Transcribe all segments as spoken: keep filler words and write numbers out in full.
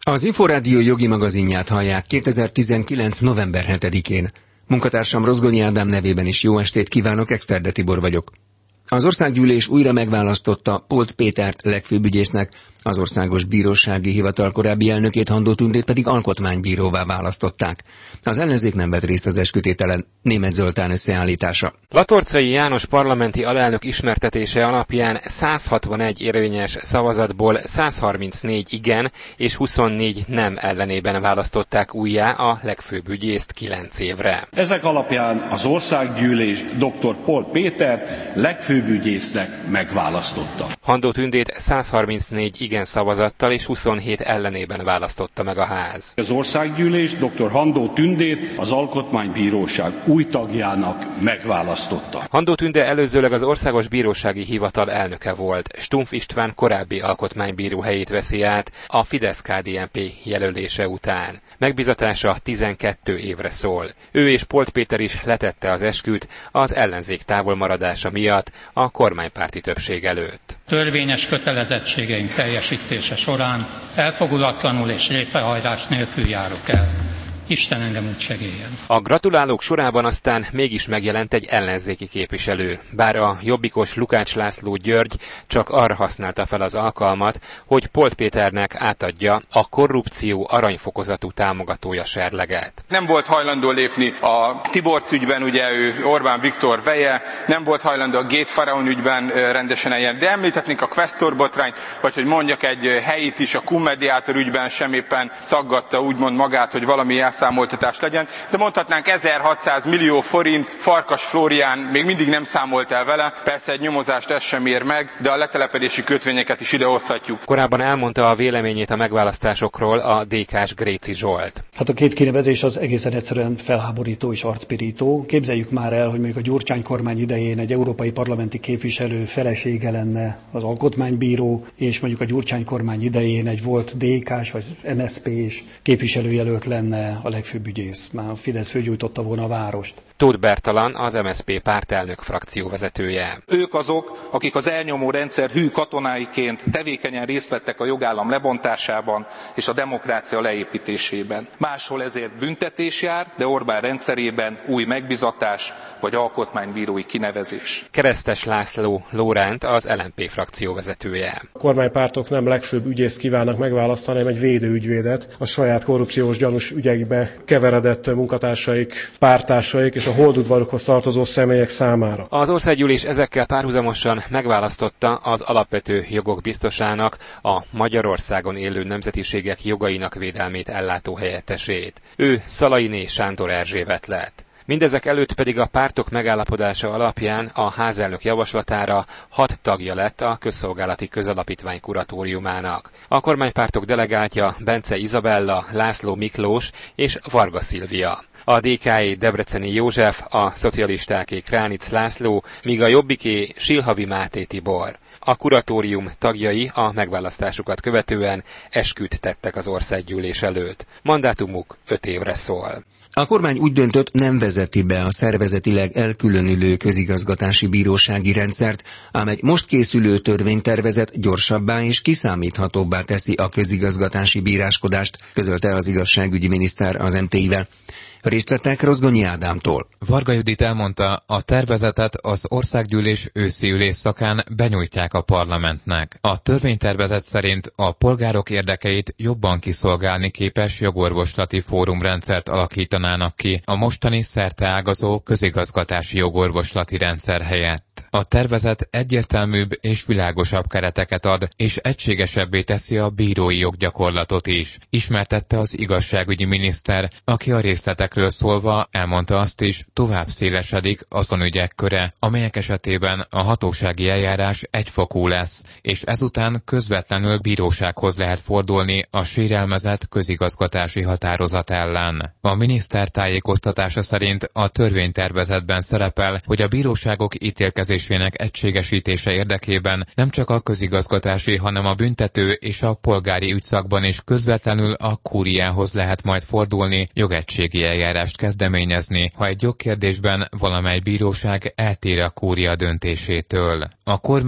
Az Inforádió jogi magazinját hallják kétezer-tizenkilenc. november hetedikén. Munkatársam Rozgonyi Ádám nevében is jó estét kívánok, Exterde Tibor vagyok. Az országgyűlés újra megválasztotta Polt Pétert legfőbb ügyésznek, az Országos Bírósági Hivatal korábbi elnökét, Handó Tündét pedig alkotmánybíróvá választották. Az ellenzék nem vett részt az eskütételen. Németh Zoltán összeállítása. Latorczai János parlamenti alelnök ismertetése alapján száz hatvanegy érvényes szavazatból száz harmincnégy igen és huszonnégy nem ellenében választották újjá a legfőbb ügyészt kilenc évre. Ezek alapján az országgyűlés dr. Polt Pétert legfőbb ügyésznek megválasztotta. Handó Tündét száz harmincnégy igen szavazattal és huszonhét ellenében választotta meg a ház. Az országgyűlés dr. Handó Tündét az Alkotmánybíróság új tagjának megválasztotta. Handó Tünde előzőleg az Országos Bírósági Hivatal elnöke volt. Stumpf István korábbi alkotmánybíró helyét veszi át a Fidesz-ká dé en pé jelölése után. Megbizatása tizenkét évre szól. Ő és Polt Péter is letette az esküt az ellenzék távolmaradása miatt a kormánypárti többség előtt. Törvényes kötelezettségeink teljesítése során elfogulatlanul és létrehajlás nélkül járok el. Isten engem úgy segéljen. A gratulálók sorában aztán mégis megjelent egy ellenzéki képviselő. Bár a jobbikos Lukács László György csak arra használta fel az alkalmat, hogy Polt Péternek átadja a korrupció aranyfokozatú támogatója serleget. Nem volt hajlandó lépni a Tiborcs ügyben, ugye ő Orbán Viktor veje, nem volt hajlandó a Gate Faraon ügyben rendesen eljárni, de említhetnénk a Questor botrányt, vagy hogy mondjak egy helyit is, a Kun Mediátor ügyben sem éppen szaggatta úgymond magát, hogy valami számoltatás legyen, de mondhatnánk ezerhatszáz millió forint, Farkas Flórián még mindig nem számolt el vele, persze egy nyomozást ez sem ér meg, de a letelepedési kötvényeket is idehozhatjuk. Korábban elmondta a véleményét a megválasztásokról a dé ká-s Gréci Zsolt. Hát a két kinevezés az egészen egyszerűen felháborító és arcpirító. Képzeljük már el, hogy mondjuk a Gyurcsány kormány idején egy európai parlamenti képviselő felesége lenne az alkotmánybíró, és mondjuk a Gyurcsány kormány idején egy volt dé ká-s vagy em es zé pés képviselőjelölt lenne a legfőbb ügyész. Már a Fidesz fölgyújtotta volna a várost. Tóth Bertalan, az em es zé pé pártelnök frakcióvezetője. Ők azok, akik az elnyomó rendszer hű katonáiként tevékenyen részt vettek a jogállam lebontásában és a demokrácia leépítésében. Máshol ezért büntetés jár, de Orbán rendszerében új megbizatás vagy alkotmánybírói kinevezés. Keresztes László Lóránt, az el en pé frakcióvezetője. A kormánypártok nem legfőbb ügyészt kívánnak megválasztani, hanem egy védőügyvédet, a saját korrupciós gyanús ügyekbe keveredett munkatársaik, pártársaik és a holdudvarukhoz tartozó személyek számára. Az országgyűlés ezekkel párhuzamosan megválasztotta az alapvető jogok biztosának a Magyarországon élő nemzetiségek jogainak védelmét ellátó helyettesét. Ő Szalainé Sándor Erzsébet lett. Mindezek előtt pedig a pártok megállapodása alapján a házelnök javaslatára hat tagja lett a Közszolgálati Közalapítvány kuratóriumának. A kormánypártok delegáltja Bence Izabella, László Miklós és Varga Szilvia. A dé ká-é Debreceni József, a szocialistáké Kránic László, míg a jobbiké Silhavi Máté Tibor. A kuratórium tagjai a megválasztásukat követően esküt tettek az országgyűlés előtt. Mandátumuk öt évre szól. A kormány úgy döntött, nem vezeti be a szervezetileg elkülönülő közigazgatási bírósági rendszert, ám egy most készülő törvénytervezet gyorsabbá és kiszámíthatóbbá teszi a közigazgatási bíráskodást, közölte az igazságügyi miniszter az em té i-vel. Részletek Rozgonyi Ádámtól. Varga Judit elmondta, a tervezetet az országgyűlés őszi ülésszakán benyújtják a parlamentnek. A törvénytervezet szerint a polgárok érdekeit jobban kiszolgálni képes jogorvoslati fórumrendszert alakítanának ki a mostani szerteágazó közigazgatási jogorvoslati rendszer helyett. A tervezet egyértelműbb és világosabb kereteket ad, és egységesebbé teszi a bírói joggyakorlatot is, ismertette az igazságügyi miniszter, aki a részletekről szólva elmondta azt is, tovább szélesedik azon ügyek köre, amelyek esetében a hatósági eljárás egyfokú lesz, és ezután közvetlenül bírósághoz lehet fordulni a sérelmezett közigazgatási határozat ellen. A miniszter tájékoztatása szerint a törvénytervezetben szerepel, hogy a bíróságok ítélkezésének egységesítése érdekében nem csak a közigazgatási, hanem a büntető és a polgári ügyszakban is közvetlenül a kúriához lehet majd fordulni, jogegységi eljárást kezdeményezni, ha egy jogkérdésben valamely bíróság eltér a kúria döntésétől. A kormány az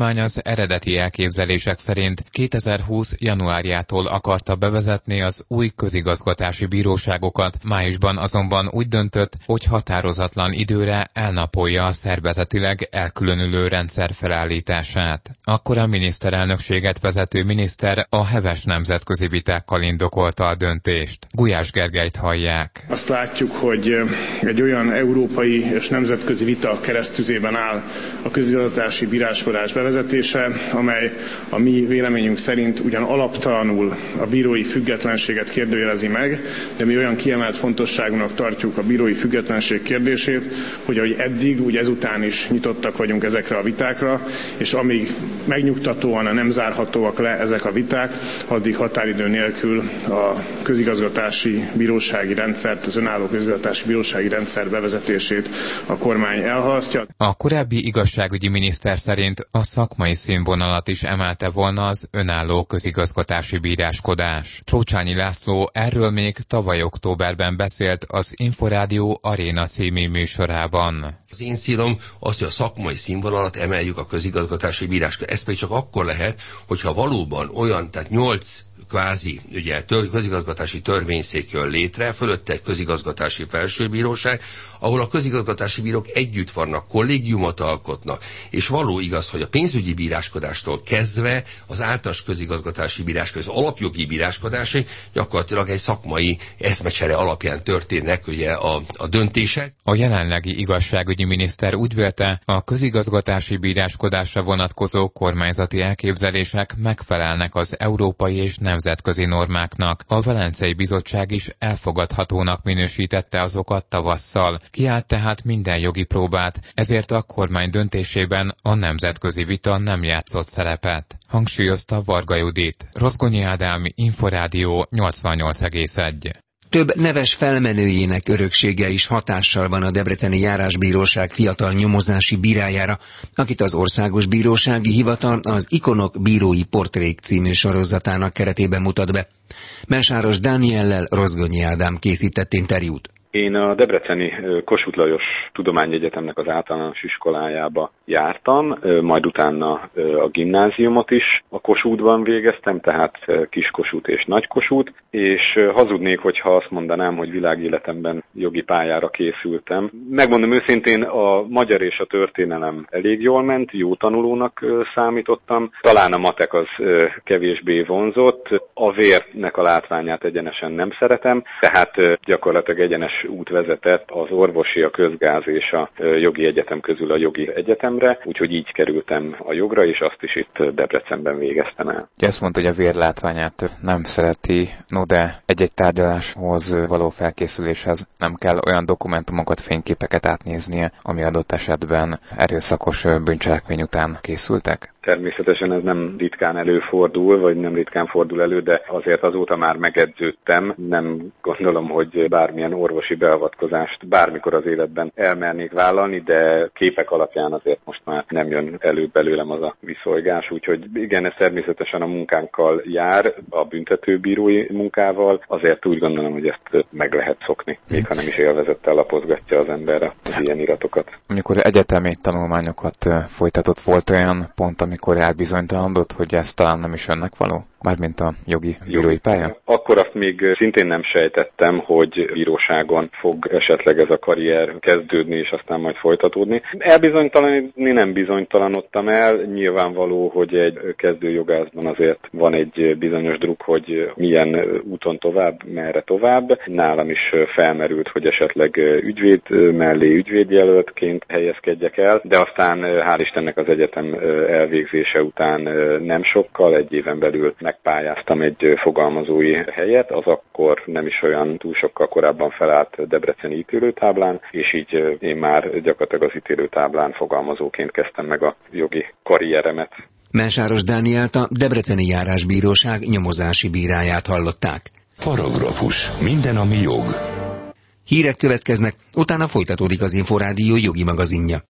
eredeti elképzelések szerint kétezer-húsz januárjától akarta bevezetni az új közigazgatási bíróságokat, májusban azonban úgy döntött, hogy határozatlan időre elnapolja a szervezetileg elkülönülő rendszer felállítását. Akkor a miniszterelnökséget vezető miniszter a heves nemzetközi vitákkal indokolta a döntést. Gulyás Gergelyt hallják. Azt látjuk, hogy egy olyan európai és nemzetközi vita keresztüzében áll a közigazgatási bíráskodás bevezetése, amely a mi véleményünk szerint ugyan alaptalanul a bírói függetlenséget kérdőjelezi meg, de mi olyan kiemelt fontosságúnak tartjuk a bírói függetlenség kérdését, hogy ahogy eddig, úgy ezután is nyitottak vagyunk ezekre a vitákra, és amíg megnyugtatóan nem zárhatóak le ezek a viták, addig határidő nélkül a közigazgatási bírósági rendszert, az önálló közigazgatási bírósági rendszer bevezetését a kormány elhalasztja. A korábbi igazságügyi miniszter szerint a szakmai színvonalat is emelte volna az önálló közigazgatási bíráskodás. Trócsányi László erről még tavaly októberben beszélt az Inforádió Aréna című műsorában. Az én célom az, hogy a szakmai színvonalat emeljük a közigazgatási bíráskodás. Ez pedig csak akkor lehet, hogyha valóban olyan, tehát nyolc kvázi, ugye, tör, közigazgatási törvényszék jön létre, fölötte egy közigazgatási felsőbíróság, ahol a közigazgatási bírók együtt vannak, kollégiumot alkotnak, és való igaz, hogy a pénzügyi bíráskodástól kezdve az általános közigazgatási bíráskodás, az alapjogi bíráskodásig gyakorlatilag egy szakmai eszmecsere alapján történnek ugye a, a döntések. A jelenlegi igazságügyi miniszter úgy vélte, a közigazgatási bíráskodásra vonatkozó kormányzati elképzelések megfelelnek az európai és nemzetközi normáknak. A Velencei Bizottság is elfogadhatónak minősítette azokat tavasszal. Kiállt tehát minden jogi próbát, ezért a kormány döntésében a nemzetközi vita nem játszott szerepet. Hangsúlyozta Varga Judit. Rozgonyi Ádám, Inforádió nyolcvannyolc egész egy. Több neves felmenőjének öröksége is hatással van a debreceni járásbíróság fiatal nyomozási bírájára, akit az Országos Bírósági Hivatal az Ikonok bírói portrék című sorozatának keretében mutat be. Mesáros Dániellel Rozgonyi Ádám készített interjút. Én a debreceni Kossuth Lajos Tudományegyetemnek az általános iskolájába jártam, majd utána a gimnáziumot is a Kossuthban végeztem, tehát Kis-Kossuth és Nagy-Kossuth, és hazudnék, hogyha azt mondanám, hogy világéletemben jogi pályára készültem. Megmondom őszintén, a magyar és a történelem elég jól ment, jó tanulónak számítottam, talán a matek az kevésbé vonzott, a vérnek a látványát egyenesen nem szeretem, tehát gyakorlatilag egyenes út vezetett az orvosi, a közgáz és a jogi egyetem közül a jogi egyetemre, úgyhogy így kerültem a jogra, és azt is itt Debrecenben végeztem el. Azt mondta, hogy a vérlátványát nem szereti, no de egy-egy tárgyaláshoz való felkészüléshez nem kell olyan dokumentumokat, fényképeket átnéznie, ami adott esetben erőszakos bűncselekmény után készültek? Természetesen ez nem ritkán előfordul, vagy nem ritkán fordul elő, de azért azóta már megedződtem. Nem gondolom, hogy bármilyen orvosi beavatkozást bármikor az életben elmernék vállalni, de képek alapján azért most már nem jön elő belőlem az a viszolygás. Úgyhogy igen, ez természetesen a munkánkkal jár, a büntetőbírói munkával. Azért úgy gondolom, hogy ezt meg lehet szokni, még ha nem is élvezettel lapozgatja az ember az ilyen iratokat. Amikor egyetemi tanulmányokat folytatott, volt olyan pont, amikor elbizonytalanodott, hogy ez talán nem is önnek való? Mármint a jogi bírói pálya? Akkor azt még szintén nem sejtettem, hogy bíróságon fog esetleg ez a karrier kezdődni, és aztán majd folytatódni. Elbizonytalanodni nem bizonytalanodtam el. Nyilvánvaló, hogy egy kezdő jogászban azért van egy bizonyos druk, hogy milyen úton tovább, merre tovább. Nálam is felmerült, hogy esetleg ügyvéd mellé ügyvédjelöltként helyezkedjek el, de aztán hál' Istennek az egyetem elvégzése után nem sokkal, egy éven belül megpályáztam egy fogalmazói helyet, az akkor nem is olyan túl sokkal korábban felállt debreceni ítélőtáblán, és így én már gyakorlatilag az ítélőtáblán fogalmazóként kezdtem meg a jogi karrieremet. Mesáros Dánielt, a debreceni járásbíróság nyomozási bíráját hallották. Paragrafus. Minden, ami jog. Hírek következnek, utána folytatódik az Inforádió jogi magazinja.